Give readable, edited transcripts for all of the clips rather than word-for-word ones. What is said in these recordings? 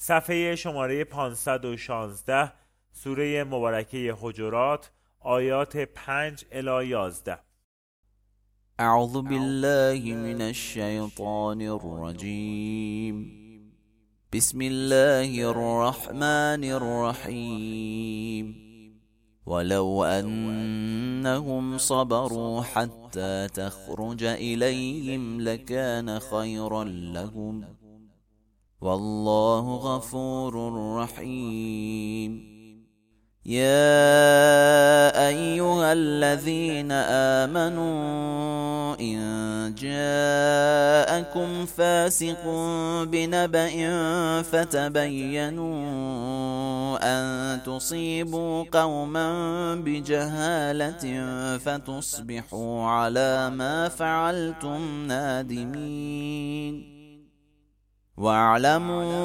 صفحه شماره 516 سوره مبارکه حجرات آیات 5 الی 11. اعوذ بالله من الشیطان الرجیم. بسم الله الرحمن الرحیم. ولو أنهم صبروا حتى تخرج إليهم لكان خيرا لهم، والله غفور رحيم. يا أيها الذين آمنوا إن جاءكم فاسق بنبأ فتبينوا أن تصيبوا قوما بجهالة فتصبحوا على ما فعلتم نادمين. واعلموا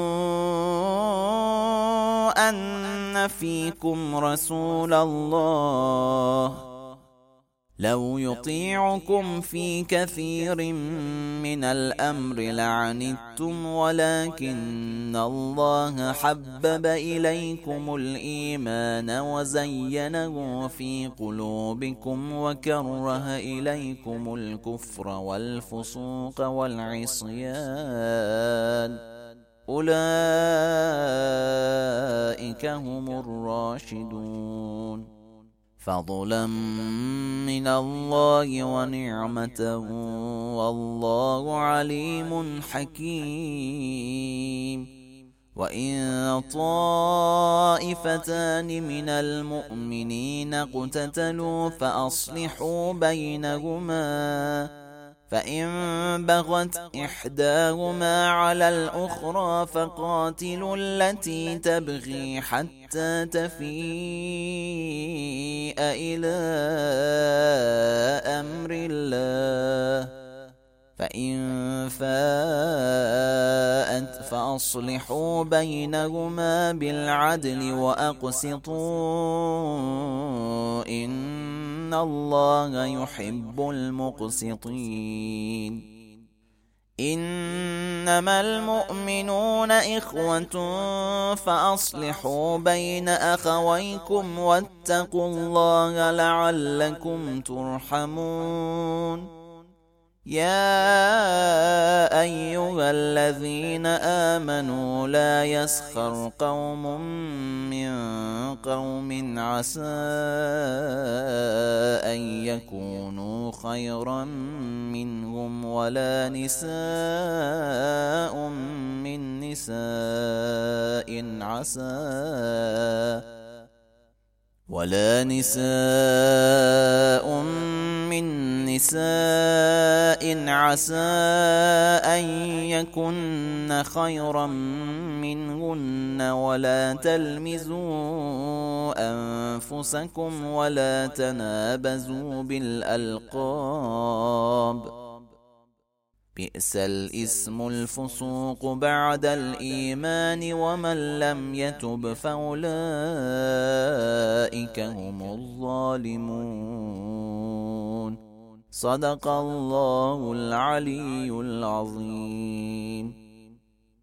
أن فيكم رسول الله لو يطيعكم في كثير من الأمر لعنتم، ولكن الله حبب إليكم الإيمان وزينه في قلوبكم وكره إليكم الكفر والفسوق والعصيان، أولئك هم الراشدون. فضلا من الله ونعمته، والله عليم حكيم. وإن طائفتان من المؤمنين اقتتلوا فأصلحوا بينهما، فإن بغت إحداهما على الأخرى فقاتلوا التي تبغي حتى تفيء إلى أمر الله، فإن فاءت فأصلحوا بينهما بالعدل وأقسطوا إن الله يحب المقسطين. إنما المؤمنون إخوة فأصلحوا بين أخويكم واتقوا الله لعلكم ترحمون. يا أيها الذين آمنوا لا يسخر قوم من قوم عسى أن يكونوا خيرا منهم، ولا نساء من نساء عسى أن يكن خيرا منهن، ولا تلمزوا أنفسكم ولا تنابزوا بالألقاب، بئس الاسم الفسوق بعد الإيمان، ومن لم يتب فأولئك هم الظالمون. صدق الله العلي العظيم.